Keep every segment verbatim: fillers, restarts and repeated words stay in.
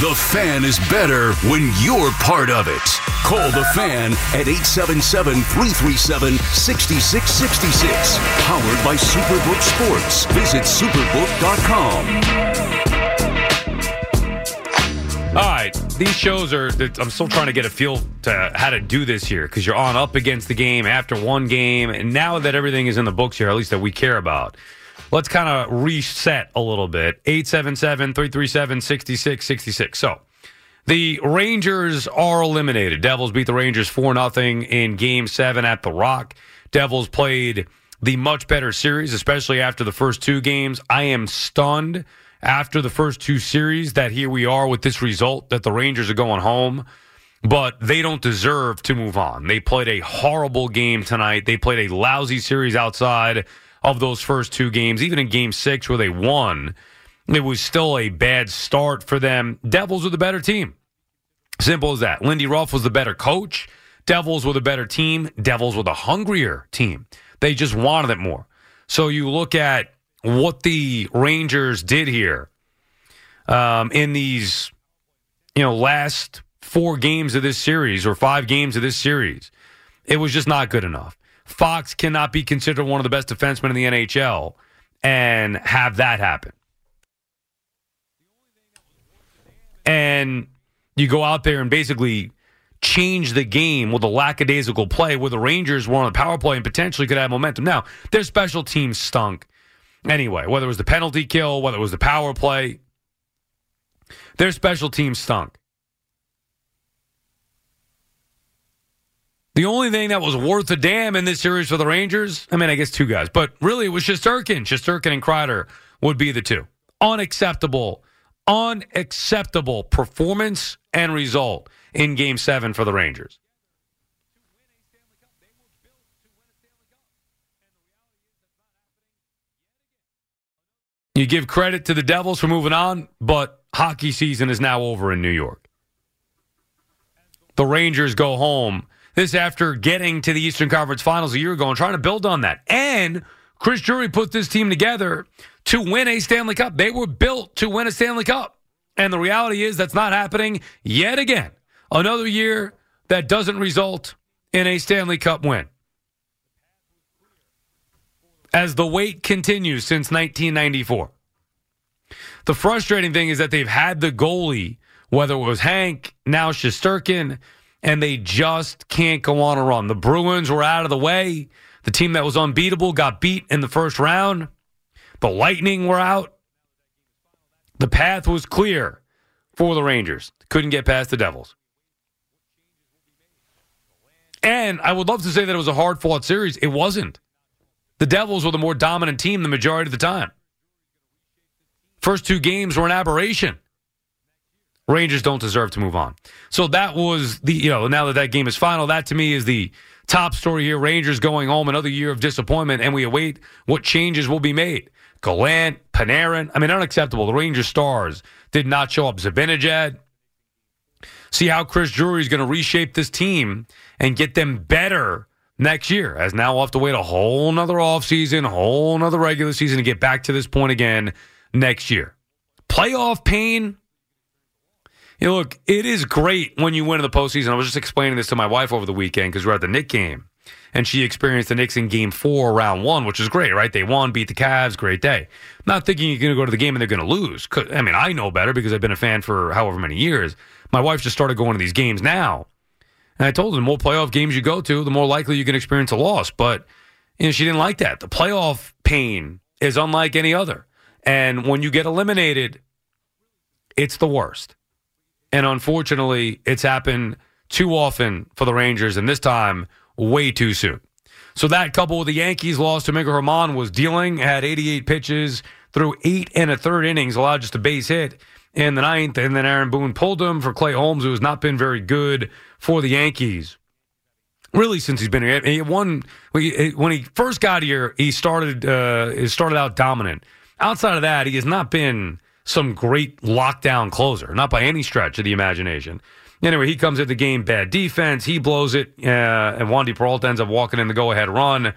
The Fan is better when you're part of it. Call The Fan at eight seven seven, three three seven, six six six six. Powered by Superbook Sports. Visit superbook dot com. All right, these shows are, I'm still trying to get a feel to how to do this here because you're on up against the game after one game. And now that everything is in the books here, at least that we care about, let's kind of reset a little bit. eight seven seven, three three seven, six six six six. So the Rangers are eliminated. Devils beat the Rangers four nothing in Game seven at The Rock. Devils played the much better series, especially after the first two games. I am stunned after the first two series that here we are with this result, that the Rangers are going home, but they don't deserve to move on. They played a horrible game tonight. They played a lousy series outside of those first two games. Even in Game six where they won, it was still a bad start for them. Devils were the better team. Simple as that. Lindy Ruff was the better coach. Devils were the better team. Devils were the hungrier team. They just wanted it more. So you look at what the Rangers did here um, in these, you know, last four games of this series or five games of this series. It was just not good enough. Fox cannot be considered one of the best defensemen in the N H L and have that happen. And you go out there and basically change the game with a lackadaisical play where the Rangers were on the power play and potentially could have momentum. Now, their special teams stunk. Anyway, whether it was the penalty kill, whether it was the power play, their special teams stunk. The only thing that was worth a damn in this series for the Rangers, I mean, I guess two guys, but really it was Shesterkin. Shesterkin and Kreider would be the two. Unacceptable, unacceptable performance and result in Game seven for the Rangers. You give credit to the Devils for moving on, but hockey season is now over in New York. The Rangers go home. This after getting to the Eastern Conference Finals a year ago and trying to build on that. And Chris Drury put this team together to win a Stanley Cup. They were built to win a Stanley Cup. And the reality is that's not happening yet again. Another year that doesn't result in a Stanley Cup win. As the wait continues since nineteen ninety-four. The frustrating thing is that they've had the goalie, whether it was Hank, now Shesterkin, and they just can't go on a run. The Bruins were out of the way. The team that was unbeatable got beat in the first round. The Lightning were out. The path was clear for the Rangers. Couldn't get past the Devils. And I would love to say that it was a hard-fought series. It wasn't. The Devils were the more dominant team the majority of the time. First two games were an aberration. Rangers don't deserve to move on. So that was the, you know, now that that game is final, that to me is the top story here. Rangers going home, another year of disappointment, and we await what changes will be made. Gallant, Panarin, I mean, unacceptable. The Rangers stars did not show up. Zibanejad. See how Chris Drury is going to reshape this team and get them better next year, as now we'll have to wait a whole nother offseason, a whole nother regular season to get back to this point again next year. Playoff pain. You know, look, it is great when you win in the postseason. I was just explaining this to my wife over the weekend because we we're at the Knicks game, and she experienced the Knicks in Game four, round one, which is great, right? They won, beat the Cavs, great day. I'm not thinking you're going to go to the game and they're going to lose. I mean, I know better because I've been a fan for however many years. My wife just started going to these games now. And I told her the more playoff games you go to, the more likely you can experience a loss. But you know, she didn't like that. The playoff pain is unlike any other. And when you get eliminated, it's the worst. And unfortunately, it's happened too often for the Rangers, and this time, way too soon. So that, coupled with the Yankees' loss to Miguel Herman, was dealing, had eighty-eight pitches, threw eight and a third innings, allowed just a base hit in the ninth, and then Aaron Boone pulled him for Clay Holmes, who has not been very good for the Yankees. Really, since he's been here. He won, when he first got here, he started, uh, he started out dominant. Outside of that, he has not been some great lockdown closer, not by any stretch of the imagination. Anyway, he comes at the game, bad defense, he blows it, uh, and Wandy Peralta ends up walking in the go-ahead run.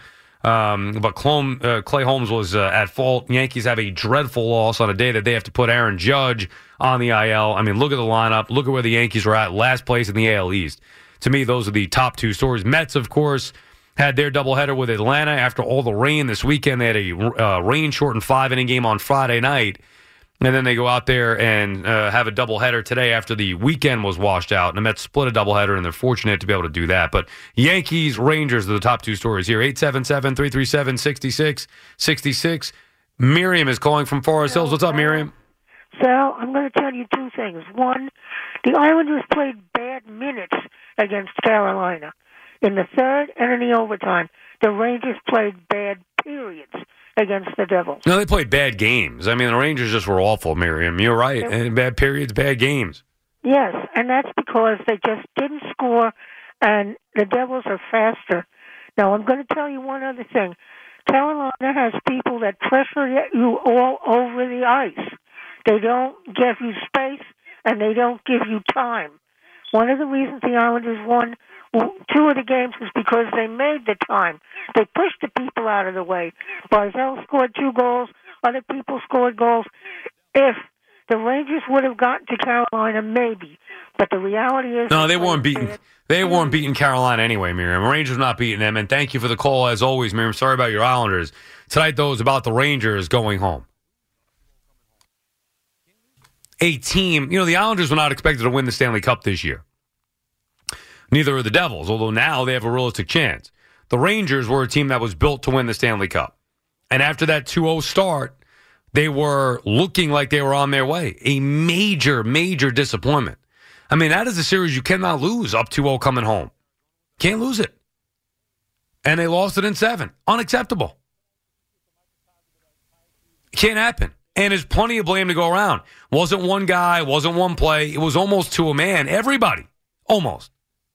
Um, but Clom, uh, Clay Holmes was uh, at fault. Yankees have a dreadful loss on a day that they have to put Aaron Judge on the I L. I mean, look at the lineup. Look at where the Yankees were at, last place in the A L East. To me, those are the top two stories. Mets, of course, had their doubleheader with Atlanta after all the rain this weekend. They had a uh, rain-shortened five-inning game on Friday night. And then they go out there and uh, have a doubleheader today after the weekend was washed out. And the Mets split a doubleheader, and they're fortunate to be able to do that. But Yankees, Rangers are the top two stories here. eight seven seven, three three seven, six six six six. Miriam is calling from Forest Hills. What's up, Miriam? Sal, I'm going to tell you two things. One, the Islanders played bad minutes against Carolina. In the third and in the overtime, the Rangers played bad periods against the Devils. No, they played bad games. I mean, the Rangers just were awful, Miriam. You're right. And bad periods, bad games. Yes, and that's because they just didn't score, and the Devils are faster. Now, I'm going to tell you one other thing. Carolina has people that pressure you all over the ice. They don't give you space, and they don't give you time. One of the reasons the Islanders won two of the games is because they made the time. They pushed the people out of the way. Barzell scored two goals. Other people scored goals. If the Rangers would have gotten to Carolina, maybe. But the reality is... No, they weren't beating. They weren't beating Carolina anyway, Miriam. Rangers not beating them. And thank you for the call, as always, Miriam. Sorry about your Islanders. Tonight, though, is about the Rangers going home. A team... You know, the Islanders were not expected to win the Stanley Cup this year. Neither are the Devils, although now they have a realistic chance. The Rangers were a team that was built to win the Stanley Cup. And after that two oh start, they were looking like they were on their way. A major, major disappointment. I mean, that is a series you cannot lose up two oh coming home. Can't lose it. And they lost it in seven. Unacceptable. Can't happen. And there's plenty of blame to go around. Wasn't one guy, wasn't one play. It was almost to a man. Everybody. Almost.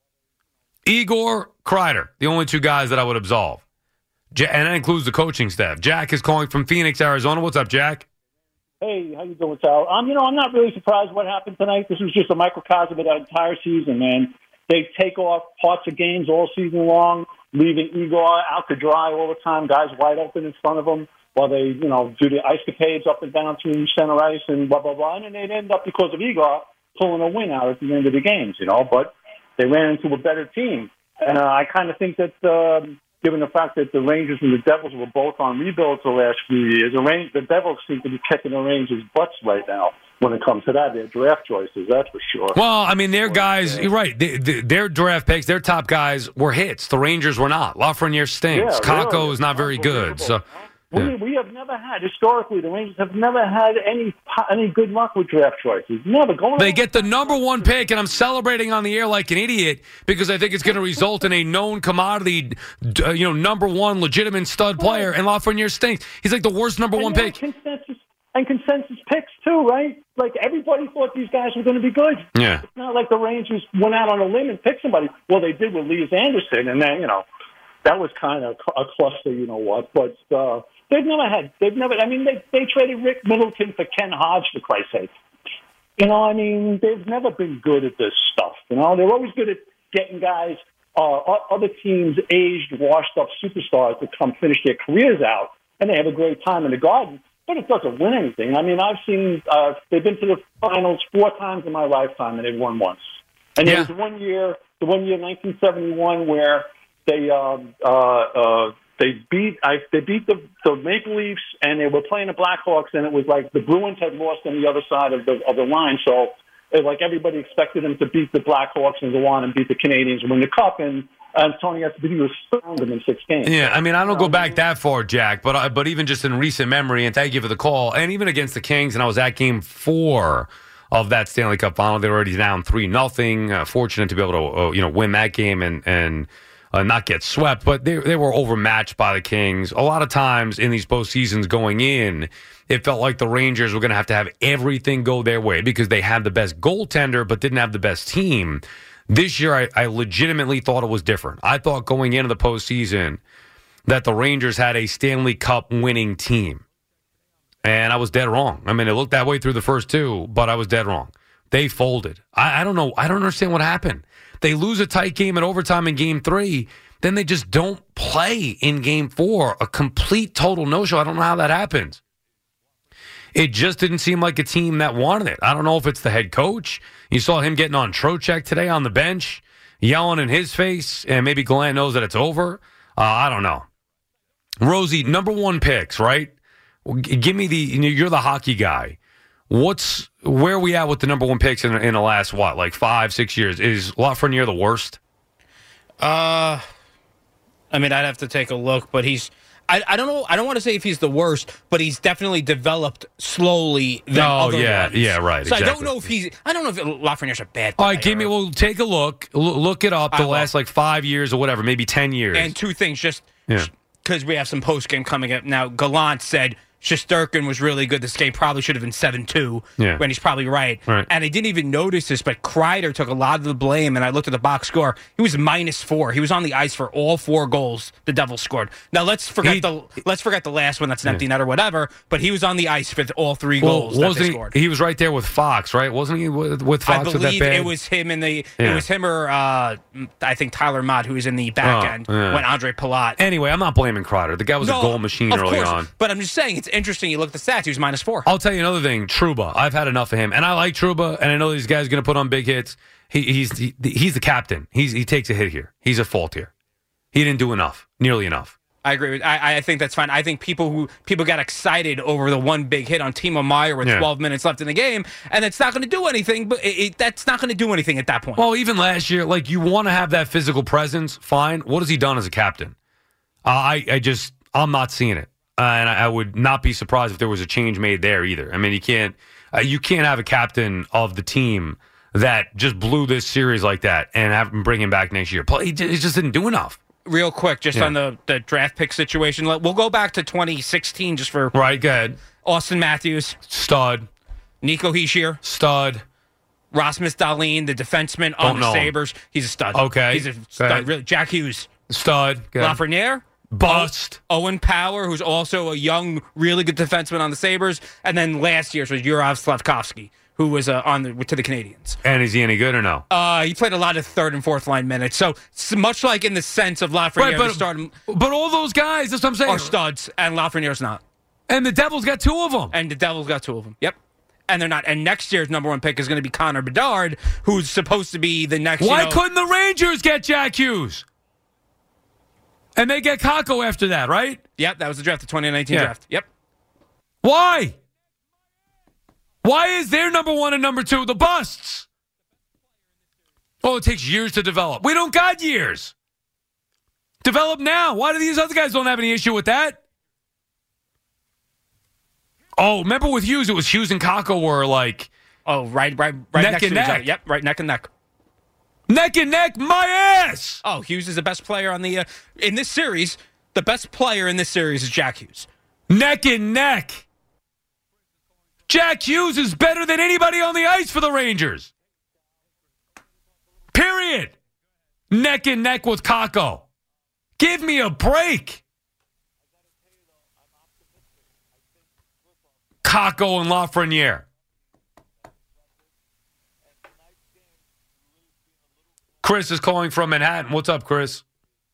Igor, Kreider, the only two guys that I would absolve. Ja- and that includes the coaching staff. Jack is calling from Phoenix, Arizona. What's up, Jack? Hey, how you doing, Sal? Um, you know, I'm not really surprised what happened tonight. This was just a microcosm of that entire season, man. They take off parts of games all season long, leaving Igor out to dry all the time, guys wide open in front of them while they, you know, do the ice capades up and down through center ice and blah, blah, blah. And then they'd end up, because of Igor, pulling a win out at the end of the games, you know. But they ran into a better team. And uh, I kind of think that, uh, given the fact that the Rangers and the Devils were both on rebuilds the last few years, the, Rangers, the Devils seem to be kicking the Rangers' butts right now when it comes to that. Their draft choices, that's for sure. Well, I mean, their guys, you're right. They, they, their draft picks, their top guys were hits. The Rangers were not. Lafreniere stinks. Yeah, Kakko really. is not very good. So. We, Yeah. we have never had, historically, the Rangers have never had any any good luck with draft choices. Never. Going They get the number one pick, and I'm celebrating on the air like an idiot because I think it's going to result in a known commodity, uh, you know, number one legitimate stud player, and Lafreniere stinks. He's like the worst number and one yeah, pick. Consensus, and consensus picks, too, right? Like, everybody thought these guys were going to be good. Yeah. It's not like the Rangers went out on a limb and picked somebody. Well, they did with Lias Anderson, and then, you know, that was kind of a cluster, you know what. But, uh, They've never had, they've never, I mean, they they traded Rick Middleton for Ken Hodge, for Christ's sake. You know, I mean, they've never been good at this stuff. You know, they're always good at getting guys, uh, other teams' aged, washed-up superstars to come finish their careers out, and they have a great time in the Garden, but it doesn't win anything. I mean, I've seen, uh, they've been to the finals four times in my lifetime, and they've won once. And Yeah. there was one year, the one year, nineteen seventy-one, where they, um, uh, uh, They beat I, they beat the, the Maple Leafs, and they were playing the Blackhawks, and it was like the Bruins had lost on the other side of the of the line. So, it, like everybody expected them to beat the Blackhawks and go on and beat the Canadians and win the Cup, and and Tony Esposito stoned them in six games. Yeah, I mean, I don't go back that far, Jack, but I, but even just in recent memory, and thank you for the call, and even against the Kings, and I was at Game Four of that Stanley Cup Final. They were already down three nothing. Uh, fortunate to be able to uh, you know win that game and and. Uh, not get swept, but they they were overmatched by the Kings. A lot of times in these postseasons going in, it felt like the Rangers were going to have to have everything go their way because they had the best goaltender but didn't have the best team. This year, I, I legitimately thought it was different. I thought going into the postseason that the Rangers had a Stanley Cup winning team. And I was dead wrong. I mean, it looked that way through the first two, but I was dead wrong. They folded. I, I don't know. I don't understand what happened. They lose a tight game in overtime in game three, then they just don't play in game four. A complete, total no-show. I don't know how that happens. It just didn't seem like a team that wanted it. I don't know if it's the head coach. You saw him getting on Trocheck today on the bench, yelling in his face, and maybe Glenn knows that it's over. Uh, I don't know. Rosie, number one picks, right? Give me the, you're the hockey guy. What's, where are we at with the number one picks in, in the last, what, like five, six years? Is Lafreniere the worst? Uh, I mean, I'd have to take a look, but he's, I, I don't know, I don't want to say if he's the worst, but he's definitely developed slowly than oh, other yeah, ones. yeah, right. So exactly. I don't know if he's, I don't know if Lafreniere's a bad player. All right, give me, well, take a look. L- look it up the I last, like, five years or whatever, maybe ten years. And two things, just Yeah. because we have some post-game coming up now. Gallant said Shesterkin was really good. This game probably should have been seven two, Yeah. when he's probably right. Right. And I didn't even notice this, but Kreider took a lot of the blame, and I looked at the box score. He was minus four. He was on the ice for all four goals the Devils scored. Now, let's forget He- the let's forget the last one that's an empty net or whatever, but he was on the ice for all three Well, goals that wasn't they he, scored. he was right there with Fox, right? Wasn't he with, with Fox I with that believe bad? it was him in the Yeah. it was him or uh, I think Tyler Mott, who was in the back Oh, end yeah. when Andre Palat. Anyway, I'm not blaming Kreider. The guy was a goal machine of early course, on. But I'm just saying, it's interesting. You look at the stats; he was minus four. I'll tell you another thing. Trouba, I've had enough of him, and I like Trouba, and I know these guys are going to put on big hits. He, he's he, he's the captain. He's he takes a hit here. He's at fault here. He didn't do enough, nearly enough. I agree with. I, I think that's fine. I think people who people got excited over the one big hit on Timo Meier with Yeah. twelve minutes left in the game, and it's not going to do anything. But it, it, that's not going to do anything at that point. Well, even last year, like you want to have that physical presence. Fine. What has he done as a captain? Uh, I I just I'm not seeing it, uh, and I, I would not be surprised if there was a change made there either. I mean, you can't uh, you can't have a captain of the team that just blew this series like that and have him bring him back next year. He just, he just didn't do enough. Real quick, just Yeah. on the, the draft pick situation, let- we'll go back to twenty sixteen just for Right, go ahead. Austin Matthews, Stud, Nico Hischier, stud. Rasmus Dahlin, the defenseman on Don't the know him. Sabres. He's a stud. Okay. He's a Go stud. ahead. Really. Jack Hughes, Stud. Go ahead. Lafreniere, Bust. Owen Power, who's also a young, really good defenseman on the Sabres, and then last year's was Yurov Slavkovsky, who was uh, on the to the Canadians. And is he any good or no? Uh, he played a lot of third and fourth line minutes. So, s- much like in the sense of Lafreniere, Right, the but, start but all those guys, that's what I'm saying. are studs, and Lafreniere's not. And the Devils got two of them. And the Devils got two of them. Yep. And they're not. And next year's number one pick is going to be Connor Bedard, who's supposed to be the next. Why you know, couldn't the Rangers get Jack Hughes? And they get Kako after that, right? Yep, that was the draft, the twenty nineteen Yeah. draft. Yep. Why? Why is their number one and number two the busts? Oh, it takes years to develop. We don't got years. Develop now. Why do these other guys don't have any issue with that? Oh, remember with Hughes, it was Hughes and Kako were like Oh, right, right, right Neck next and to each neck. other. Yep, right neck and neck. neck and neck, my ass. Oh, Hughes is the best player on the uh, in this series. The best player in this series is Jack Hughes. Neck and neck. Jack Hughes is better than anybody on the ice for the Rangers. Period. Neck and neck with Kako. Give me a break. Kako and Lafreniere. Chris is calling from Manhattan. What's up, Chris?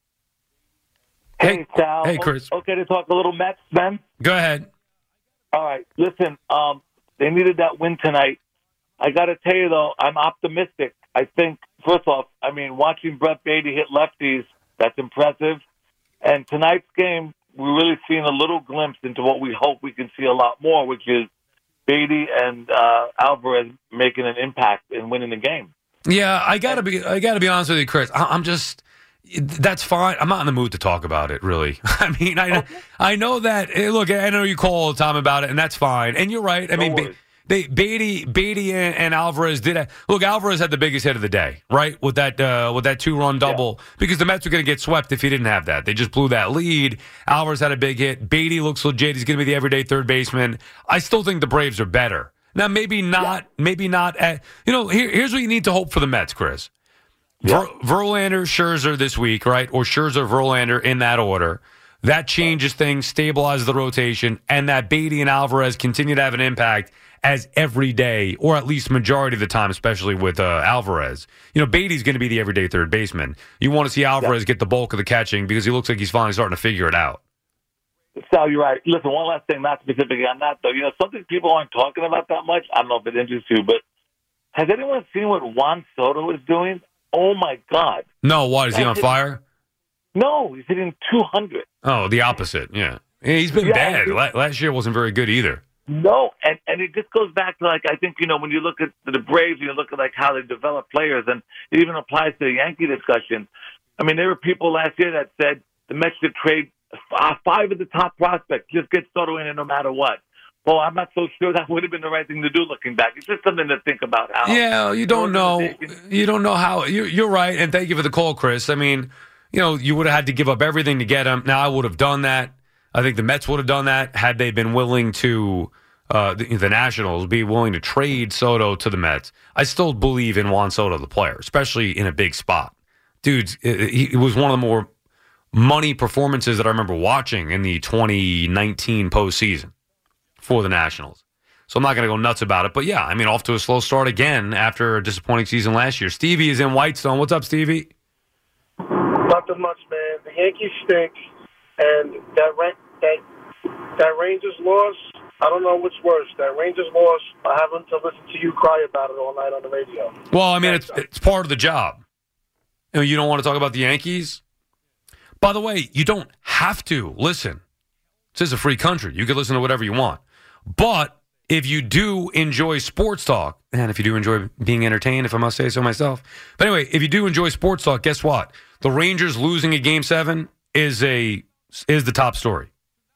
Hey, Sal. Hey, Chris. O- Okay to talk a little Mets, then? Go ahead. All right. Listen, um, they needed that win tonight. I got to tell you, though, I'm optimistic. I think, first off, I mean, watching Brett Beatty hit lefties, that's impressive. And tonight's game, we're really seeing a little glimpse into what we hope we can see a lot more, which is Beatty and uh, Alvarez making an impact in winning the game. Yeah, I gotta be. I gotta be honest with you, Chris. I, I'm just. That's fine. I'm not in the mood to talk about it, really. I mean, I know, I know that. eh, Look, I know you call all the time about it, and that's fine. And you're right. I No mean, Ba- worries. they Beatty, Beatty, and, and Alvarez did. A, look, Alvarez had the biggest hit of the day, right? With that, uh, with that two run double, because the Mets were going to get swept if he didn't have that. They just blew that lead. Alvarez had a big hit. Beatty looks legit. He's going to be the everyday third baseman. I still think the Braves are better. Now, maybe not. Maybe not. At, you know, here, here's what you need to hope for the Mets, Chris. Ver, Verlander, Scherzer this week, right? Or Scherzer, Verlander in that order. That changes things, stabilizes the rotation, and that Beatty and Alvarez continue to have an impact as every day, or at least majority of the time, especially with uh, Alvarez. You know, Beatty's going to be the everyday third baseman. You want to see Alvarez yeah. get the bulk of the catching because he looks like he's finally starting to figure it out. Sal, you're right. Listen, one last thing, not specifically on that, though. You know, something people aren't talking about that much, I don't know if it interests you, but has anyone seen what Juan Soto is doing? Oh, my God. No, what? Is he on That's fire? No, he's hitting two hundred. Oh, the opposite, yeah. He's been yeah, bad. Last year wasn't very good either. No, and, and it just goes back to, like, I think, you know, when you look at the Braves, you look at, like, how they develop players, and it even applies to the Yankee discussion. I mean, there were people last year that said the Mets should trade five of the top prospects, just get Soto in it no matter what. Well, I'm not so sure that would have been the right thing to do looking back. It's just something to think about. How yeah, you don't know. You don't know how. You're, you're right, and thank you for the call, Chris. I mean, you know, you would have had to give up everything to get him. Now, I would have done that. I think the Mets would have done that had they been willing to, uh, the, the Nationals, be willing to trade Soto to the Mets. I still believe in Juan Soto, the player, especially in a big spot. Dude, he was one of the more money performances that I remember watching in the twenty nineteen postseason for the Nationals. So I'm not going to go nuts about it. But, yeah, I mean, off to a slow start again after a disappointing season last year. Stevie is in Whitestone. What's up, Stevie? Nothing much, man. The Yankees stink, and that that that Rangers loss, I don't know what's worse. That Rangers loss, I having to listen to you cry about it all night on the radio. Well, I mean, it's it's part of the job. You know, you don't want to talk about the Yankees? By the way, you don't have to listen. This is a free country. You can listen to whatever you want. But if you do enjoy sports talk, and if you do enjoy being entertained, if I must say so myself. But anyway, if you do enjoy sports talk, guess what? The Rangers losing a Game seven is a is the top story.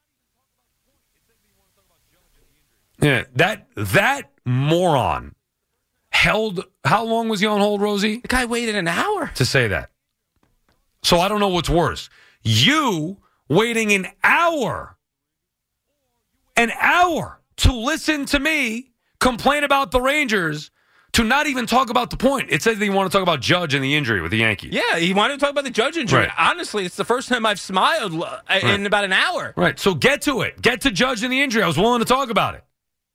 Yeah, that that moron held, how long was he on hold, Rosie? The guy waited an hour to say that. So I don't know what's worse. You waiting an hour, an hour to listen to me complain about the Rangers, to not even talk about the point. It says that you want to talk about Judge and the injury with the Yankees. Yeah, he wanted to talk about the Judge injury. Right. Honestly, it's the first time I've smiled in right. about an hour. Right, so get to it. Get to Judge and the injury. I was willing to talk about it.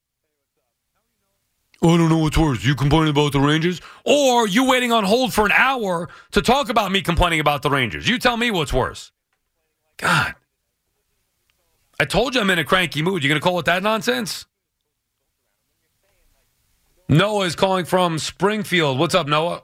I don't know what's worse. You complaining about the Rangers? Or you waiting on hold for an hour to talk about me complaining about the Rangers? You tell me what's worse. God. I told you I'm in a cranky mood. You going to call it that nonsense? Noah is calling from Springfield. What's up, Noah?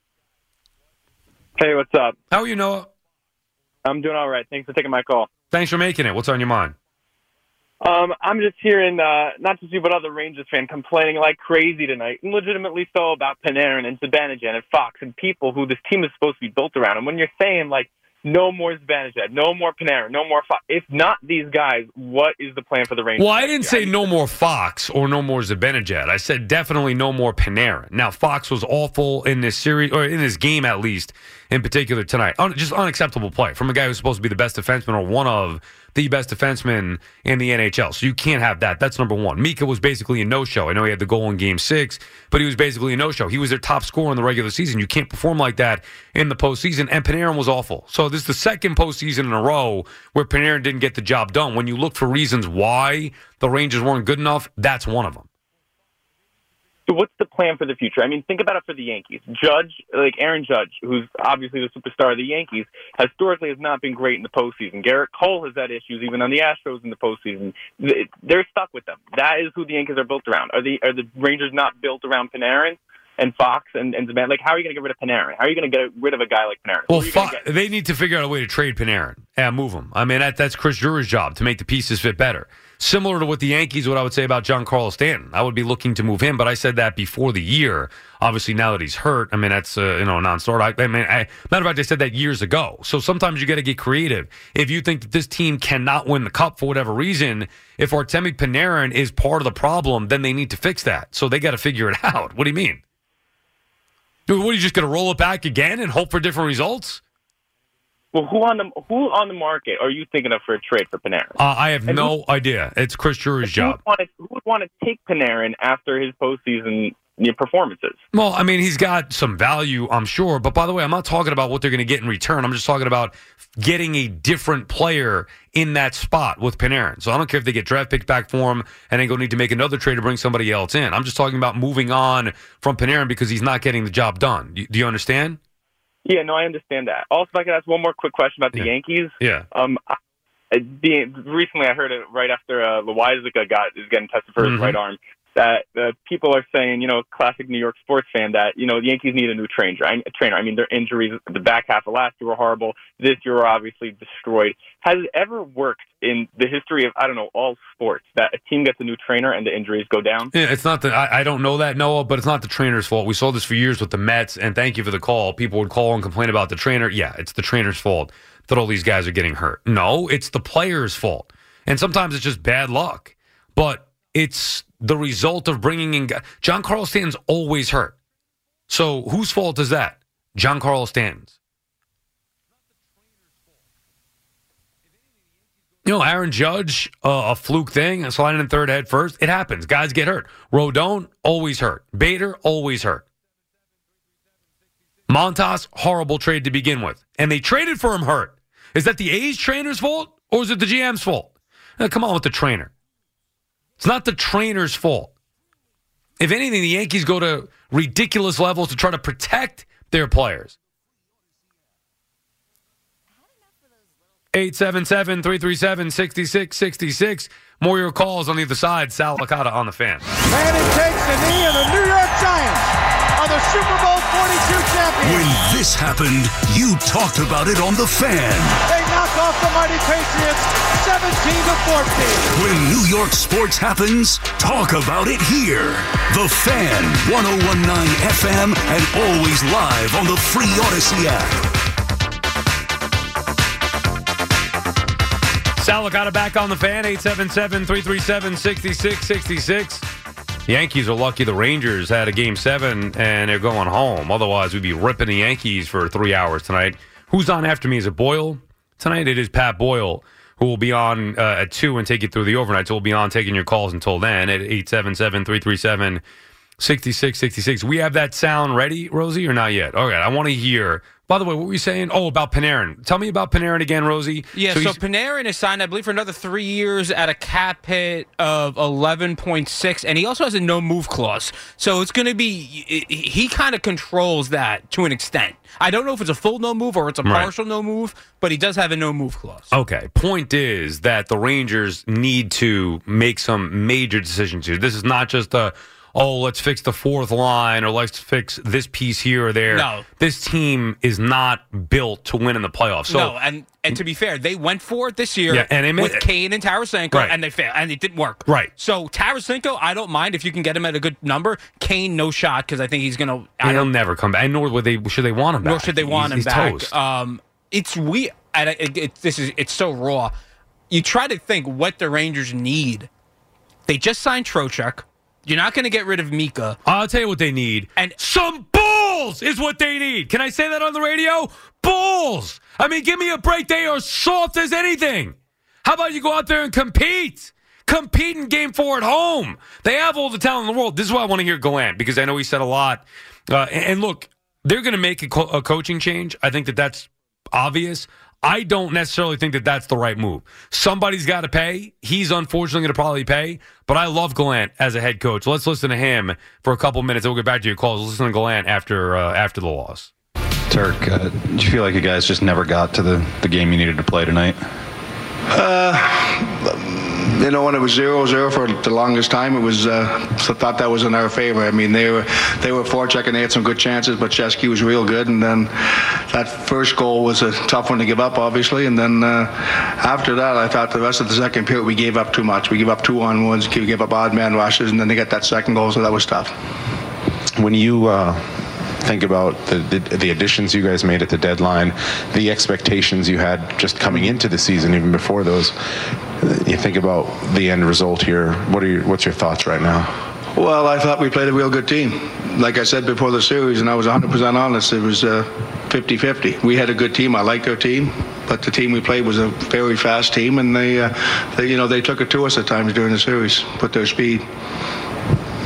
Hey, what's up? How are you, Noah? I'm doing all right. Thanks for taking my call. Thanks for making it. What's on your mind? Um, I'm just hearing, uh, not just you, but other Rangers fans complaining like crazy tonight, and legitimately so, about Panarin and Zibanejad and Fox and people who this team is supposed to be built around. And when you're saying, like, no more Zibanejad, no more Panarin, no more Fox, if not these guys, what is the plan for the Rangers? Well, I didn't say no more Fox or no more Zibanejad. I said definitely no more Panarin. Now, Fox was awful in this series, or in this game at least, in particular tonight. Un- just unacceptable play from a guy who's supposed to be the best defenseman or one of the best defensemen in the N H L. So you can't have that. That's number one. Mika was basically a no-show. I know he had the goal in game six, but he was basically a no-show. He was their top scorer in the regular season. You can't perform like that in the postseason, and Panarin was awful. So this is the second postseason in a row where Panarin didn't get the job done. When you look for reasons why the Rangers weren't good enough, that's one of them. So what's the plan for the future? I mean, think about it for the Yankees. Judge, like Aaron Judge, who's obviously the superstar of the Yankees, historically has not been great in the postseason. Garrett Cole has had issues even on the Astros in the postseason. They're stuck with them. That is who the Yankees are built around. Are the are the Rangers not built around Panarin and Fox and, and Ziban? Like, how are you going to get rid of Panarin? How are you going to get rid of a guy like Panarin? Well, Fo- they need to figure out a way to trade Panarin and move him. I mean, that, that's Chris Drury's job, to make the pieces fit better. Similar to what the Yankees, what I would say about Giancarlo Stanton. I would be looking to move him, but I said that before the year. Obviously, now that he's hurt, I mean, that's uh, you know, a non-starter. I, I mean, I, matter of fact, I said that years ago. So sometimes you got to get creative. If you think that this team cannot win the cup for whatever reason, if Artemi Panarin is part of the problem, then they need to fix that. So they got to figure it out. What do you mean? Dude, what, are you just going to roll it back again and hope for different results? Well, who on the who on the market are you thinking of for a trade for Panarin? Uh, I have and no who, idea. It's Chris Drury's who job. Would want to, who would want to take Panarin after his postseason you know, performances. Well, I mean, he's got some value, I'm sure. But by the way, I'm not talking about what they're going to get in return. I'm just talking about getting a different player in that spot with Panarin. So I don't care if they get draft picks back for him and then go need to make another trade to bring somebody else in. I'm just talking about moving on from Panarin because he's not getting the job done. Do you understand? Yeah, no, I understand that. Also, if I could ask one more quick question about the Yeah. Yankees. Yeah. Um, I, the, recently, I heard it right after uh, Loizaga got is getting tested for his Mhm. right arm. That uh, people are saying, you know, classic New York sports fan, that, you know, the Yankees need a new trainer. I, trainer. I mean, their injuries, the back half of last year were horrible. This year were obviously destroyed. Has it ever worked in the history of, I don't know, all sports, that a team gets a new trainer and the injuries go down? Yeah, it's not that I, I don't know that, Noah, but it's not the trainer's fault. We saw this for years with the Mets, and thank you for the call. People would call and complain about the trainer. Yeah, it's the trainer's fault that all these guys are getting hurt. No, it's the player's fault. And sometimes it's just bad luck. But it's the result of bringing in guys. Giancarlo Stanton's always hurt. So whose fault is that? Giancarlo Stanton's. You know, Aaron Judge, uh, a fluke thing, sliding in third head first. It happens. Guys get hurt. Rodon, always hurt. Bader, always hurt. Montas, horrible trade to begin with. And they traded for him hurt. Is that the A's trainer's fault or is it the G M's fault? Now, come on with the trainer. It's not the trainer's fault. If anything, the Yankees go to ridiculous levels to try to protect their players. eight seven seven, three three seven, six six six six. More your calls on the other side. Sal Licata on the Fan. Manning takes the knee, and the New York Giants are the Super Bowl forty-two champions. When this happened, you talked about it on the Fan. They knock off the mighty Patriots seventeen to fourteen. When New York sports happens, talk about it here. The Fan, one oh one point nine F M, and always live on the free Odyssey app. Sal Licata back on the Fan, eight seven seven, three three seven, six six six six. Yankees are lucky the Rangers had a game seven and they're going home. Otherwise, we'd be ripping the Yankees for three hours tonight. Who's on after me? Is it Boyle? Tonight it is Pat Boyle, who will be on uh, at two and take you through the overnight. So we'll be on taking your calls until then at eight seven seven, three three seven, six six six six. We have that sound ready, Rosie, or not yet? Okay, I want to hear. By the way, what were you saying? Oh, about Panarin. Tell me about Panarin again, Rosie. Yeah, so, so Panarin is signed, I believe, for another three years at a cap hit of eleven point six, and he also has a no-move clause. So it's going to be – he kind of controls that to an extent. I don't know if it's a full no-move or it's a Right. partial no-move, but he does have a no-move clause. Okay. Point is that the Rangers need to make some major decisions here. This is not just a – oh, let's fix the fourth line or let's fix this piece here or there. No. This team is not built to win in the playoffs. So, no, and, and to be fair, they went for it this year Yeah, and it made- with Kane and Tarasenko, Right. and they failed, and it didn't work. Right. So Tarasenko, I don't mind if you can get him at a good number. Kane, no shot, because I think he's going to – he'll never come back. And nor would they, should they want him back. Nor should they want He's- him he's back. toast. Um, it's we. And it, it, this is it's so raw. You try to think what the Rangers need. They just signed Trocheck. You're not going to get rid of Mika. I'll tell you what they need. And some balls is what they need. Can I say that on the radio? Balls. I mean, give me a break. They are soft as anything. How about you go out there and compete? Compete in game four at home. They have all the talent in the world. This is why I want to hear Gallant, because I know he said a lot. Uh, and, and look, they're going to make a, co- a coaching change. I think that that's obvious. I don't necessarily think that that's the right move. Somebody's got to pay. He's unfortunately going to probably pay, but I love Gallant as a head coach. Let's listen to him for a couple minutes, and we'll get back to your calls. Let's listen to Gallant after uh, after the loss. Turk, uh, did you feel like you guys just never got to the, the game you needed to play tonight? Uh, you know, when it was zero zero for the longest time, it was. Uh, I thought that was in our favor. I mean, they were they were forechecking. They had some good chances, but Chesky was real good. And then that first goal was a tough one to give up, obviously. And then uh, after that, I thought the rest of the second period we gave up too much. We gave up two on ones, we gave up odd man rushes, and then they got that second goal, so that was tough. When you uh, think about the, the the additions you guys made at the deadline, the expectations you had just coming into the season, even before those, you think about the end result here. What are your what's your thoughts right now? Well, I thought we played a real good team. Like I said before the series, and I was one hundred percent honest, it was uh, fifty-fifty. We had a good team. I liked our team, but the team we played was a very fast team, and they, uh, they, you know, they took it to us at times during the series with their speed.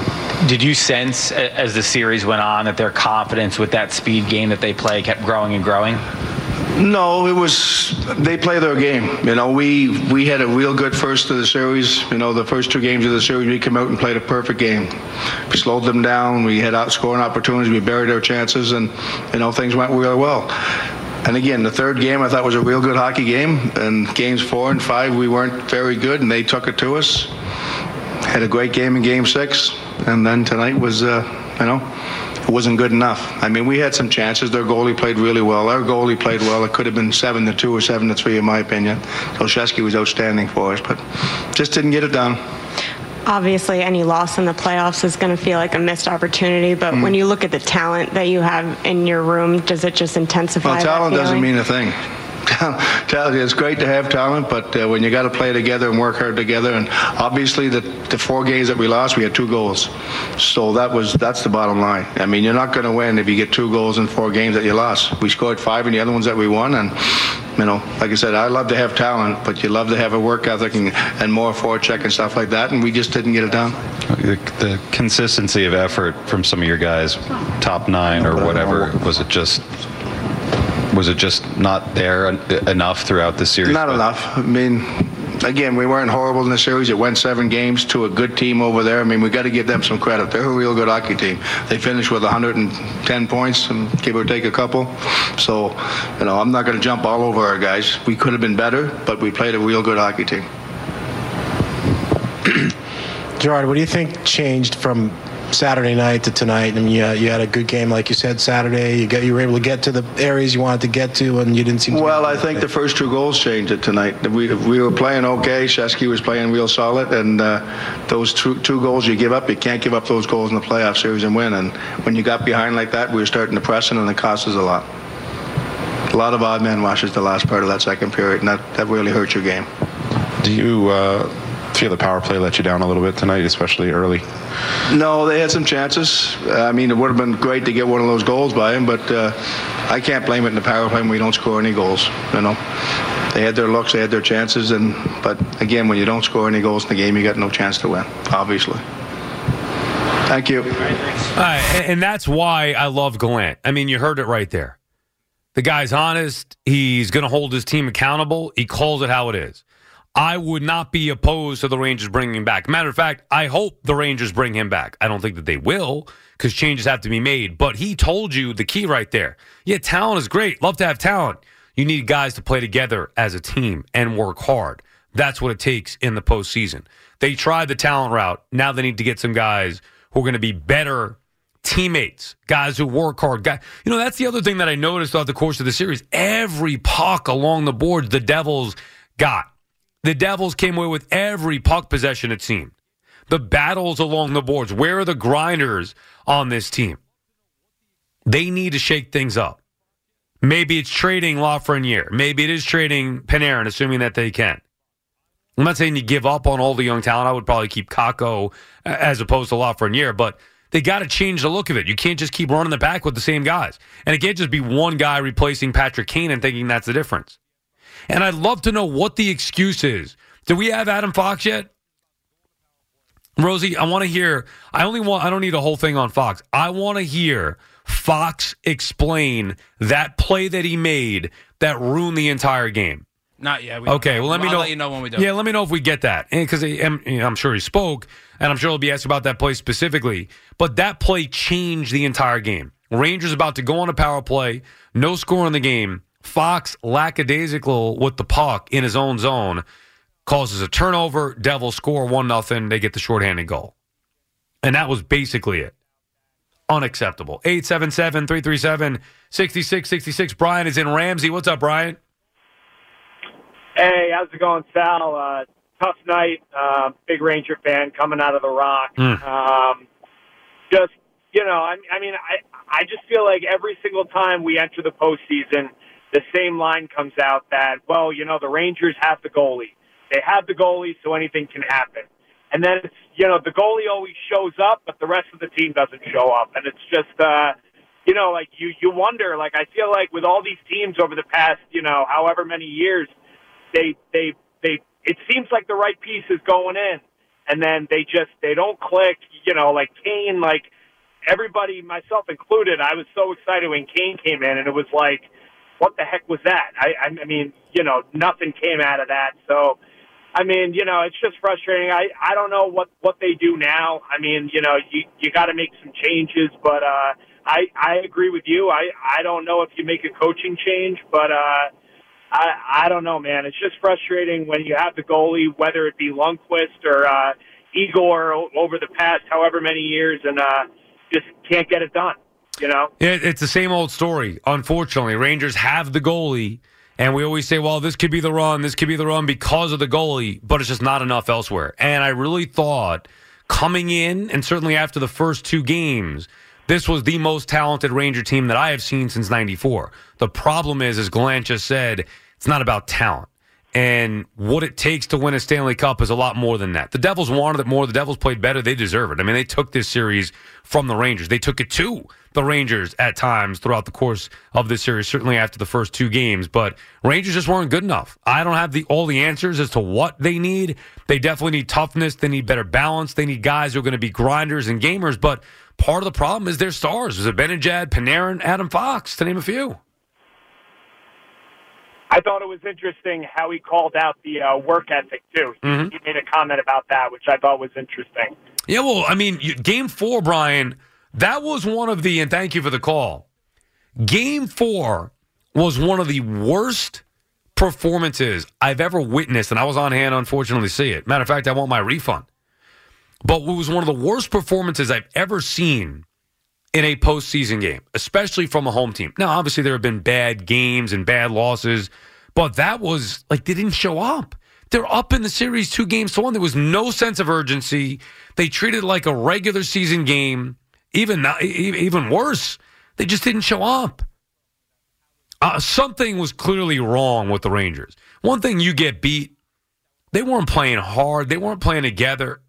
Did you sense as the series went on that their confidence with that speed game that they play kept growing and growing? No, it was they play their game. You know, we we had a real good first of the series. You know, the first two games of the series, we came out and played a perfect game. We slowed them down. We had outscoring opportunities. We buried our chances, and you know, things went really well. And again, the third game I thought was a real good hockey game. And games four and five, we weren't very good, and they took it to us. Had a great game in game six, and then tonight was, uh, you know, it wasn't good enough. I mean, we had some chances. Their goalie played really well. Our goalie played well. It could have been seven to two or seven to three, in my opinion. Olszewski was outstanding for us, but just didn't get it done. Obviously, any loss in the playoffs is going to feel like a missed opportunity, but mm. when you look at the talent that you have in your room, does it just intensify well, talent that doesn't mean a thing. Talent, it's great to have talent, but uh, when you got to play together and work hard together, and obviously the, the four games that we lost, we had two goals. So that was that's the bottom line. I mean, you're not going to win if you get two goals in four games that you lost. We scored five in the other ones that we won, and you know, like I said, I love to have talent, but you love to have a work ethic and, and more forecheck and stuff like that, and we just didn't get it done. The, the consistency of effort from some of your guys, top nine or whatever, was it just... Was it just not there enough throughout the series? Not enough. I mean, again, we weren't horrible in the series. It went seven games to a good team over there. I mean, we got to give them some credit. They're a real good hockey team. They finished with one hundred ten points, and give or take a couple. So, you know, I'm not going to jump all over our guys. We could have been better, but we played a real good hockey team. Gerard, what do you think changed from Saturday night to tonight? I mean, you, you had a good game, like you said, Saturday. You got you were able to get to the areas you wanted to get to, and you didn't seem to well, I think the first two goals changed it tonight. We we were playing okay. Shesky was playing real solid, and uh, those two, two goals you give up, you can't give up those goals in the playoff series and win. And when you got behind like that, we were starting to press, and it cost us a lot. A lot of odd man rushes the last part of that second period, and that, that really hurt your game. Do you uh, feel the power play let you down a little bit tonight, especially early? No, they had some chances. Uh, I mean, it would have been great to get one of those goals by him, but uh, I can't blame it in the power play when we don't score any goals. You know, they had their looks, they had their chances, and but again, when you don't score any goals in the game, you got no chance to win. Obviously. Thank you. All right, and that's why I love Gallant. I mean, you heard it right there. The guy's honest. He's going to hold his team accountable. He calls it how it is. I would not be opposed to the Rangers bringing him back. Matter of fact, I hope the Rangers bring him back. I don't think that they will because changes have to be made. But he told you the key right there. Yeah, talent is great. Love to have talent. You need guys to play together as a team and work hard. That's what it takes in the postseason. They tried the talent route. Now they need to get some guys who are going to be better teammates, guys who work hard. Guys, you know, that's the other thing that I noticed throughout the course of the series. Every puck along the boards the Devils got. The Devils came away with every puck possession, it seemed. The battles along the boards. Where are the grinders on this team? They need to shake things up. Maybe it's trading Lafreniere. Maybe it is trading Panarin, assuming that they can. I'm not saying you give up on all the young talent. I would probably keep Kakko as opposed to Lafreniere, but they got to change the look of it. You can't just keep running the back with the same guys. And it can't just be one guy replacing Patrick Kane and thinking that's the difference. And I'd love to know what the excuse is. Do we have Adam Fox yet? Rosie, I want to hear, I only want, I don't need a whole thing on Fox. I want to hear Fox explain that play that he made that ruined the entire game. Not yet. We okay, well, let I'll me know. let you know when we do. Yeah, let me know if we get that. Because I'm, I'm sure he spoke, and I'm sure he'll be asked about that play specifically. But that play changed the entire game. Rangers about to go on a power play, no score in the game. Fox, lackadaisical with the puck in his own zone, causes a turnover. Devils score one nothing. They get the shorthanded goal. And that was basically it. Unacceptable. eight seven seven, three three seven, six six six six. Brian is in Ramsey. What's up, Brian? Hey, how's it going, Sal? Uh, tough night. Uh, big Ranger fan coming out of the Rock. Mm. Um, just, you know, I, I mean, I, I just feel like every single time we enter the postseason, the same line comes out that, well, you know, the Rangers have the goalie. They have the goalie, so anything can happen. And then, it's, you know, the goalie always shows up, but the rest of the team doesn't show up. And it's just, uh, you know, like you, you wonder, like I feel like with all these teams over the past, you know, however many years, they, they, they, it seems like the right piece is going in. And then they just, they don't click. you know, like Kane, like everybody, myself included, I was so excited when Kane came in, and it was like, what the heck was that? I, I mean, you know, nothing came out of that. So, I mean, you know, it's just frustrating. I, I don't know what, what they do now. I mean, you know, you, you got to make some changes, but uh, I, I agree with you. I, I don't know if you make a coaching change, but uh, I, I don't know, man. It's just frustrating when you have the goalie, whether it be Lundqvist or uh, Igor over the past however many years, and uh, just can't get it done, you know? It, it's the same old story, unfortunately. Rangers have the goalie, and we always say, well, this could be the run, this could be the run because of the goalie, but it's just not enough elsewhere. And I really thought coming in, and certainly after the first two games, this was the most talented Ranger team that I have seen since ninety-four. The problem is, as Glenn just said, it's not about talent. And what it takes to win a Stanley Cup is a lot more than that. The Devils wanted it more. The Devils played better. They deserve it. I mean, they took this series from the Rangers. They took it to the Rangers at times throughout the course of this series, certainly after the first two games. But Rangers just weren't good enough. I don't have the all the answers as to what they need. They definitely need toughness. They need better balance. They need guys who are going to be grinders and gamers. But part of the problem is their stars. Is it Zibanejad, Panarin, Adam Fox, to name a few? I thought it was interesting how he called out the uh, work ethic, too. Mm-hmm. He made a comment about that, which I thought was interesting. Yeah, well, I mean, you, game four, Brian, that was one of the, and thank you for the call, game four was one of the worst performances I've ever witnessed, and I was on hand, unfortunately, to see it. Matter of fact, I want my refund. But it was one of the worst performances I've ever seen in a postseason game, especially from a home team. Now, obviously, there have been bad games and bad losses, but that was like they didn't show up. They're up in the series two games to one. There was no sense of urgency. They treated it like a regular season game. Even not, even worse, they just didn't show up. Uh, something was clearly wrong with the Rangers. One thing, you get beat. They weren't playing hard. They weren't playing together.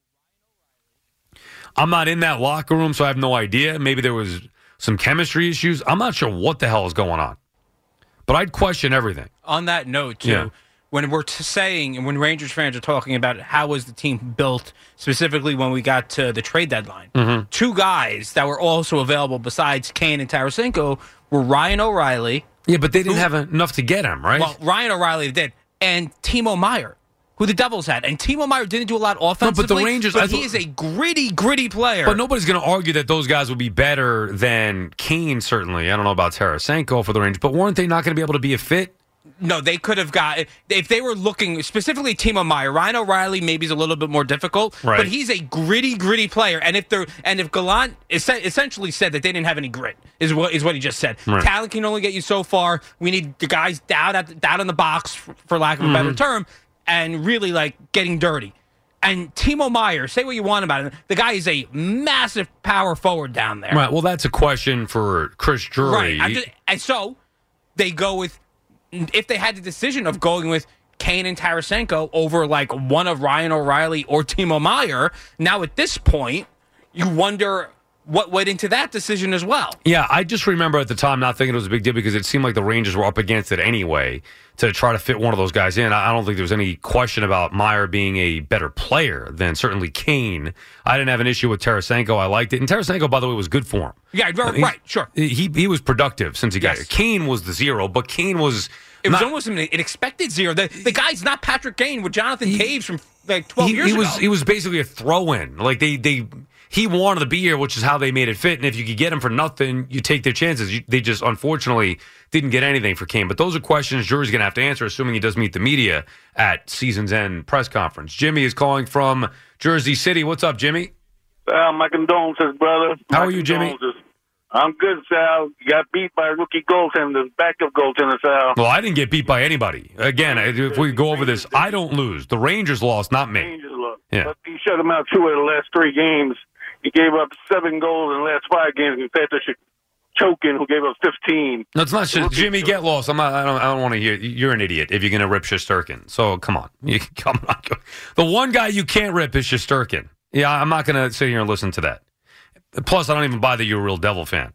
I'm not in that locker room, so I have no idea. Maybe there was some chemistry issues. I'm not sure what the hell is going on. But I'd question everything. On that note, too, yeah. when we're t- saying, and when Rangers fans are talking about how was the team built, specifically when we got to the trade deadline, mm-hmm. two guys that were also available besides Kane and Tarasenko were Ryan O'Reilly. Yeah, but they didn't who, have enough to get him, right? Well, Ryan O'Reilly did, and Timo Meier, who the Devils had. And Timo Meier didn't do a lot offensively, no, but the Rangers, but I he thought, is a gritty, gritty player. But nobody's going to argue that those guys would be better than Kane, certainly. I don't know about Tarasenko for the Rangers, but weren't they not going to be able to be a fit? No, they could have got, if they were looking, specifically Timo Meier, Ryan O'Reilly maybe is a little bit more difficult, right. But he's a gritty, gritty player. And if they're, and if Gallant essentially said that they didn't have any grit, is what is what he just said. Right. Talent can only get you so far. We need the guys down at down in the box, for lack of a mm-hmm. better term, and really like getting dirty. And Timo Meier, say what you want about him, the guy is a massive power forward down there. Right. Well, that's a question for Chris Drury. Right. Just, and so they go with, if they had the decision of going with Kane and Tarasenko over like one of Ryan O'Reilly or Timo Meier, now at this point, you wonder what went into that decision as well. Yeah, I just remember at the time not thinking it was a big deal because it seemed like the Rangers were up against it anyway to try to fit one of those guys in. I don't think there was any question about Meier being a better player than certainly Kane. I didn't have an issue with Tarasenko. I liked it. And Tarasenko, by the way, was good for him. Yeah, right, right sure. He he was productive since he got yes. here. Kane was the zero, but Kane was... It not, was almost an expected zero. The, the guy's not Patrick Kane with Jonathan he, Taves from like twelve he, years he ago. Was, he was basically a throw-in. Like, they... they He wanted to be here, which is how they made it fit. And if you could get him for nothing, you take their chances. You, they just, unfortunately, didn't get anything for Kane. But those are questions Drury's going to have to answer, assuming he does meet the media at season's end press conference. Jimmy is calling from Jersey City. What's up, Jimmy? Uh, my condolences, brother. How my are you, Jimmy? I'm good, Sal. You got beat by a rookie goaltender, backup goaltender, Sal. Well, I didn't get beat by anybody. Again, if we go over this, I don't lose. The Rangers lost, not me. Rangers lost. Yeah. But he shut them out two of the last three games. He gave up seven goals in the last five games compared to Chokin, who gave up fifteen. No, it's not just Jimmy. Get lost. I'm not. I don't. I don't want to hear. You're an idiot if you're going to rip Shesterkin. So come on. You come on. The one guy you can't rip is Shesterkin. Yeah, I'm not going to sit here and listen to that. Plus, I don't even buy that you're a real Devil fan.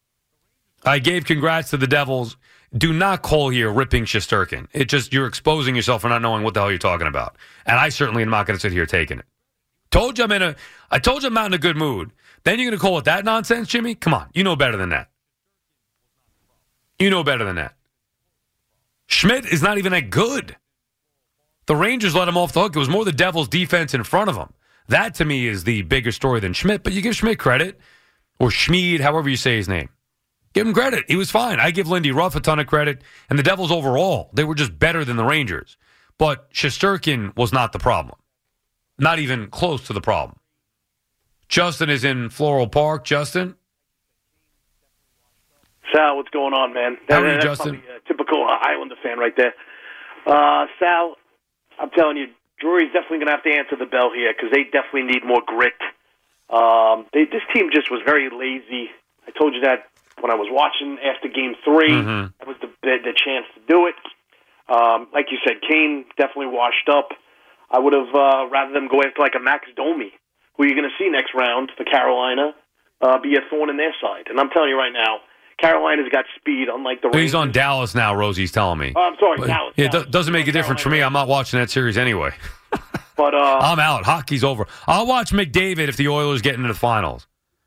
I gave congrats to the Devils. Do not call here ripping Shesterkin. It just you're exposing yourself for not knowing what the hell you're talking about. And I certainly am not going to sit here taking it. Told you I'm in a. I told you I'm not in a good mood. Then you're going to call it that nonsense, Jimmy? Come on, you know better than that. You know better than that. Schmidt is not even that good. The Rangers let him off the hook. It was more the Devils' defense in front of him. That, to me, is the bigger story than Schmidt. But you give Schmidt credit, or Schmid, however you say his name. Give him credit. He was fine. I give Lindy Ruff a ton of credit. And the Devils overall, they were just better than the Rangers. But Shesterkin was not the problem. Not even close to the problem. Justin is in Floral Park. Justin? Sal, what's going on, man? How That, are you, that's Justin? probably a typical uh, Islander fan right there. Uh, Sal, I'm telling you, Drury's definitely going to have to answer the bell here because they definitely need more grit. Um, they, this team just was very lazy. I told you that when I was watching after Game Three. Mm-hmm. That was the the chance to do it. Um, like you said, Kane definitely washed up. I would have uh, rather them go after like a Max Domi, who you're going to see next round for Carolina, uh, be a thorn in their side. And I'm telling you right now, Carolina's got speed, unlike the Rangers. He's on Dallas now, Rosie's telling me. Oh, I'm sorry, But, Dallas. Yeah, it Dallas. do- doesn't make a difference for me. I'm not watching that series anyway. But uh, I'm out. Hockey's over. I'll watch McDavid if the Oilers get into the finals.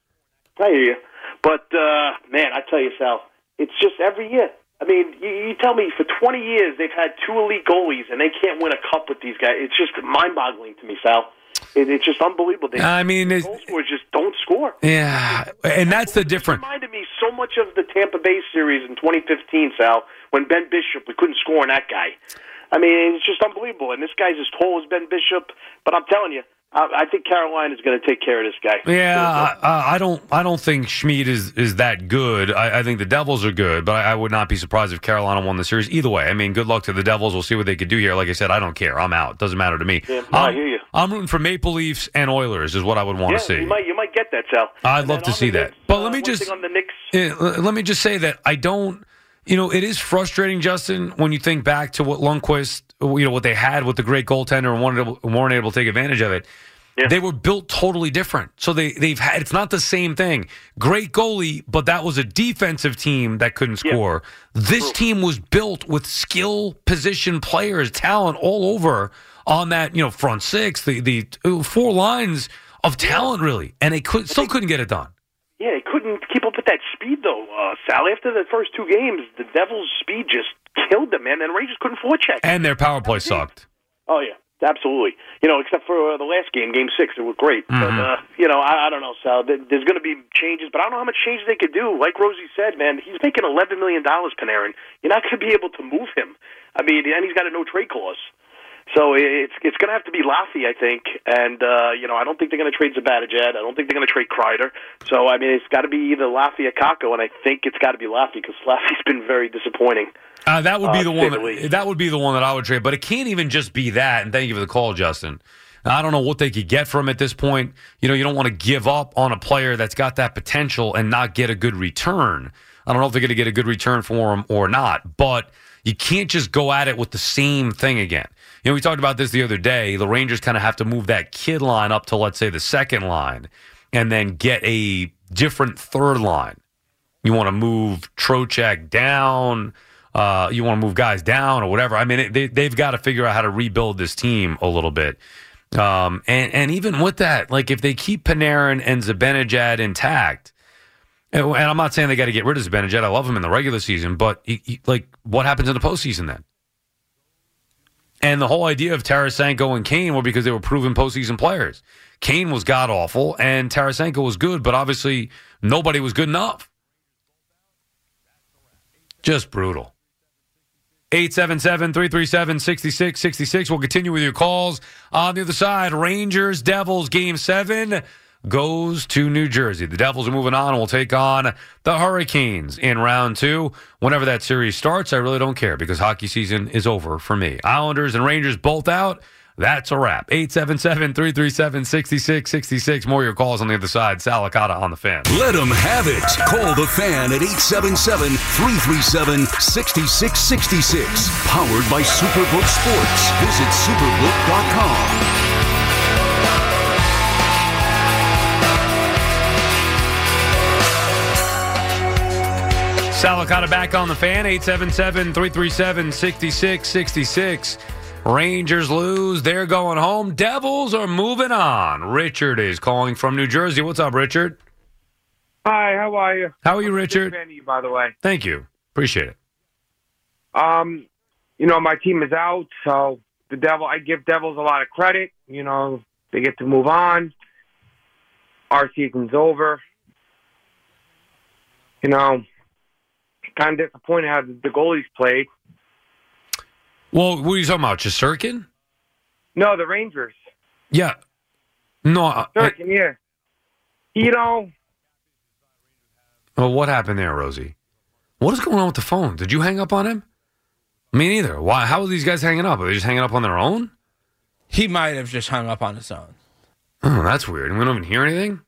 I hear you. But, uh, man, I tell you, Sal, it's just every year. I mean, you, you tell me for twenty years they've had two elite goalies and they can't win a cup with these guys. It's just mind-boggling to me, Sal. It, it's just unbelievable. They, I mean, the it's- goal scorers just don't score. Yeah, and that's the difference. It reminded me so much of the Tampa Bay series in twenty fifteen, Sal, when Ben Bishop, we couldn't score on that guy. I mean, it's just unbelievable. And this guy's as tall as Ben Bishop. But I'm telling you, I, I think Carolina's going to take care of this guy. Yeah, I, I don't. I don't think Schmid is, is that good. I, I think the Devils are good, but I, I would not be surprised if Carolina won the series. Either way, I mean, good luck to the Devils. We'll see what they could do here. Like I said, I don't care. I'm out. Doesn't matter to me. Yeah, no, I I'm, hear you. I'm rooting for Maple Leafs and Oilers is what I would want yeah, to see. You might, you might get that, Sal. I'd And love then to on see the that. Knicks, But uh, let me one just thing on the Knicks. Yeah, l- let me just say that I don't. You know, it is frustrating, Justin, when you think back to what Lundqvist, you know, what they had with the great goaltender and weren't able, weren't able to take advantage of it. Yeah. They were built totally different. So they, they've had, it's not the same thing. Great goalie, but that was a defensive team that couldn't score. Yeah. This team was built with skill position players, talent all over on that, you know, front six, the, the four lines of talent, really. And they could still couldn't get it done. Yeah, they couldn't keep up with that speed, though, uh, Sal. After the first two games, the Devils' speed just killed them, man. And Rangers couldn't forecheck. And their power play sucked. Oh, yeah, absolutely. You know, except for uh, the last game, Game six, it was great. Mm-hmm. But, uh, you know, I, I don't know, Sal. There's going to be changes, but I don't know how much changes they could do. Like Rosie said, man, he's making eleven million dollars, Panarin. You're not going to be able to move him. I mean, and he's got a no-trade clause. So it's it's going to have to be Laffy, I think, and uh, you know I don't think they're going to trade Zibanejad. I don't think they're going to trade Kreider. So I mean it's got to be either Laffy or Kakko, and I think it's got to be Laffy because Laffy's been very disappointing. Uh, that would be uh, the one. That, that would be the one that I would trade. But it can't even just be that. And thank you for the call, Justin. I don't know what they could get from him at this point. You know, you don't want to give up on a player that's got that potential and not get a good return. I don't know if they're going to get a good return for him or not, but you can't just go at it with the same thing again. You know, we talked about this the other day. The Rangers kind of have to move that kid line up to, let's say, the second line and then get a different third line. You want to move Trocheck down. Uh, you want to move guys down or whatever. I mean, it, they, they've got to figure out how to rebuild this team a little bit. Um, and, and even with that, like if they keep Panarin and Zibanejad intact, and, and I'm not saying they got to get rid of Zibanejad. I love him in the regular season, but he, he, like, what happens in the postseason then? And the whole idea of Tarasenko and Kane were because they were proven postseason players. Kane was god-awful, and Tarasenko was good, but obviously nobody was good enough. Just brutal. eight seven seven, three three seven, six six six six. We'll continue with your calls. On the other side, Rangers, Devils, Game seven goes to New Jersey. The Devils are moving on and will take on the Hurricanes in round two. Whenever that series starts, I really don't care because hockey season is over for me. Islanders and Rangers both out. That's a wrap. eight seven seven, three three seven, six six six six. More of your calls on the other side. Sal Licata on the Fan. Let them have it. Call the Fan at eight seven seven, three three seven, six six six six. Powered by Superbook Sports. Visit superbook dot com. Sal Licata back on the Fan, eight seven seven, three three seven, six six six six. Rangers lose. They're going home. Devils are moving on. Richard is calling from New Jersey. What's up, Richard? Hi, how are you? How are you, I'm a big Richard? fan of you, by the way. Thank you. Appreciate it. Um, you know, my team is out, so the Devil. I give Devils a lot of credit. You know, they get to move on. Our season's over. You know, kind of disappointed how the goalies played. Well, what are you talking about? Shesterkin? No, the Rangers. Yeah. No. I, Shesterkin, yeah. You know. Well, what happened there, Rosie? What is going on with the phone? Did you hang up on him? Me neither. Why? How are these guys hanging up? Are they just hanging up on their own? He might have just hung up on his own. Oh, that's weird. We don't even hear anything?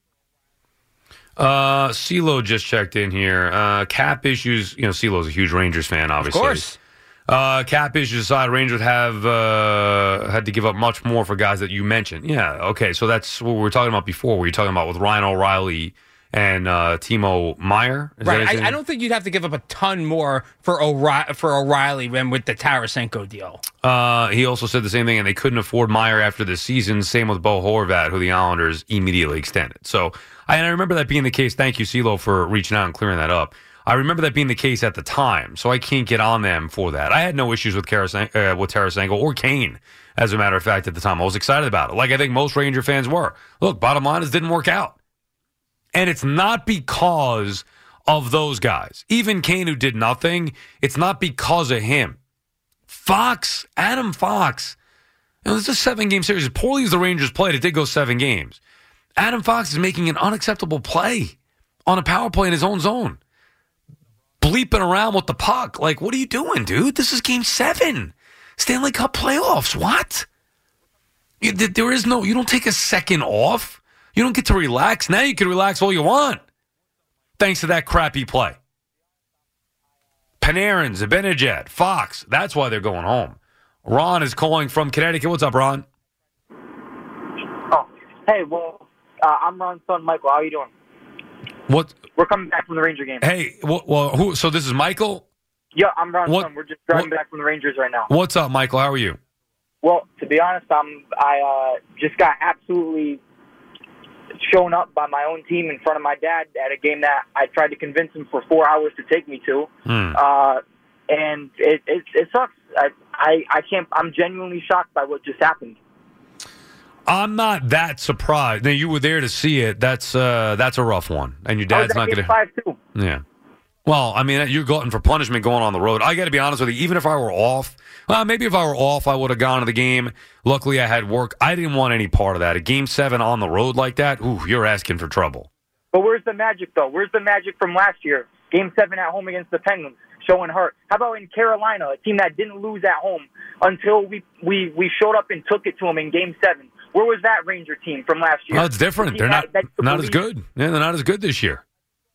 Uh, CeeLo just checked in here. Uh, cap issues. You know, CeeLo's a huge Rangers fan, obviously. Of course. Uh, cap issues aside, Rangers have uh, had to give up much more for guys that you mentioned. Yeah, okay. So that's what we were talking about before. We were talking about with Ryan O'Reilly and uh, Timo Meyer. Is Right. I, I don't think you'd have to give up a ton more for O'Reilly, for O'Reilly than with the Tarasenko deal. Uh, he also said the same thing, and they couldn't afford Meyer after the season. Same with Bo Horvat, who the Islanders immediately extended. So I, and I remember that being the case. Thank you, CeeLo, for reaching out and clearing that up. I remember that being the case at the time, so I can't get on them for that. I had no issues with, Karasen- uh, with Tarasenko or Kane, as a matter of fact, at the time. I was excited about it, like I think most Ranger fans were. Look, bottom line is it didn't work out. And it's not because of those guys. Even Kane, who did nothing, it's not because of him. Fox, Adam Fox, you know, this is a seven-game series. As poorly as the Rangers played, it did go seven games. Adam Fox is making an unacceptable play on a power play in his own zone. Bleeping around with the puck. Like, what are you doing, dude? This is game seven. Stanley Cup playoffs. What? You, there is no, you don't take a second off. You don't get to relax. Now you can relax all you want. Thanks to that crappy play. Panarin, Zibanejad, Fox. That's why they're going home. Ron is calling from Connecticut. What's up, Ron? Oh, hey, well, uh, I'm Ron's son, Michael. How are you doing? What? We're coming back from the Ranger game. Hey, well, well who? So this is Michael? Yeah, I'm Ron's what, son. We're just driving what, back from the Rangers right now. What's up, Michael? How are you? Well, to be honest, I'm I uh, just got absolutely shown up by my own team in front of my dad at a game that I tried to convince him for four hours to take me to, hmm. uh, and it, it it sucks. I, I I can't. I'm genuinely shocked by what just happened. I'm not that surprised. Now, you were there to see it. That's uh, that's a rough one, and your dad's not going to. Five two. Yeah. Well, I mean, you're glutton for punishment going on the road. I got to be honest with you. Even if I were off, well, maybe if I were off, I would have gone to the game. Luckily, I had work. I didn't want any part of that. A game seven on the road like that, ooh, you're asking for trouble. But where's the magic, though? Where's the magic from last year? Game seven at home against the Penguins, showing hurt. How about in Carolina, a team that didn't lose at home until we we, we showed up and took it to them in game seven? Where was that Ranger team from last year? No, it's different. They're not that, not as good. Yeah, they're not as good this year.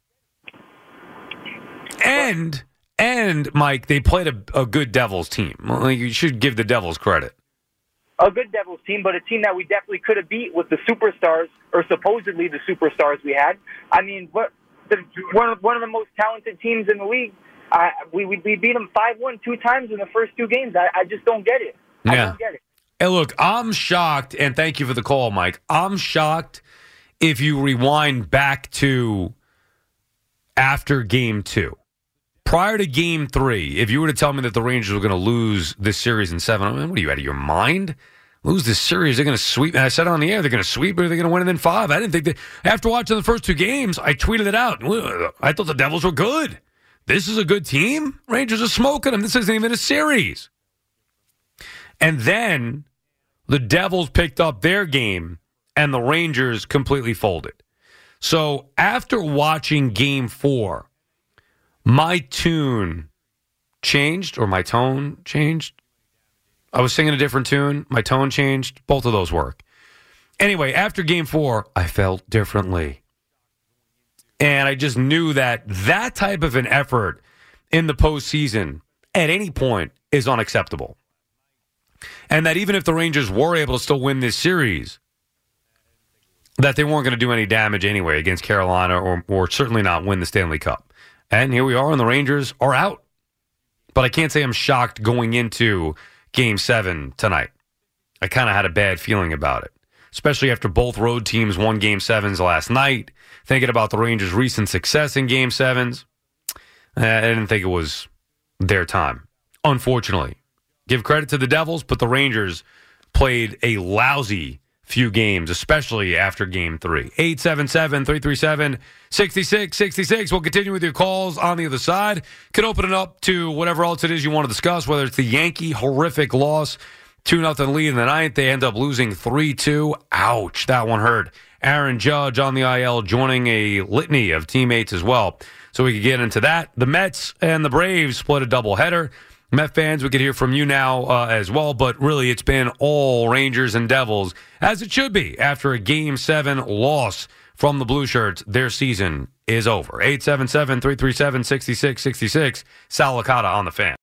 And, and Mike, they played a, a good Devils team. Well, you should give the Devils credit. A good Devils team, but a team that we definitely could have beat with the superstars, or supposedly the superstars we had. I mean, what the, one, of, one of the most talented teams in the league. Uh, we, we we beat them five one two times in the first two games. I, I just don't get it. I yeah. don't get it. Hey, look, I'm shocked, and thank you for the call, Mike. I'm shocked if you rewind back to after game two. Prior to game three, if you were to tell me that the Rangers were going to lose this series in seven, I mean, what are you, out of your mind? Lose this series, they're going to sweep. And I said on the air, they're going to sweep, or they're going to win it in five. I didn't think that. After watching the first two games, I tweeted it out. I thought the Devils were good. This is a good team. Rangers are smoking them. This isn't even a series. And then the Devils picked up their game, and the Rangers completely folded. So after watching game four, my tune changed, or my tone changed. I was singing a different tune. My tone changed. Both of those work. Anyway, after game four, I felt differently. And I just knew that that type of an effort in the postseason at any point is unacceptable. And that even if the Rangers were able to still win this series, that they weren't going to do any damage anyway against Carolina, or, or certainly not win the Stanley Cup. And here we are, and the Rangers are out. But I can't say I'm shocked going into Game seven tonight. I kind of had a bad feeling about it, especially after both road teams won Game sevens last night. Thinking about the Rangers' recent success in Game sevens, I didn't think it was their time, unfortunately. Give credit to the Devils, but the Rangers played a lousy few games, especially after Game three. eight seven seven, three three seven, six six six six. We'll continue with your calls on the other side. Could open it up to whatever else it is you want to discuss, whether it's the Yankee horrific loss, two nothing lead in the ninth. They end up losing three two. Ouch, that one hurt. Aaron Judge on the I L joining a litany of teammates as well. So we could get into that. The Mets and the Braves split a doubleheader. Met fans, we could hear from you now uh, as well, but really it's been all Rangers and Devils, as it should be. After a Game seven loss from the Blue Shirts, their season is over. eight seven seven, three three seven, six six six six. Sal Licata on the Fan.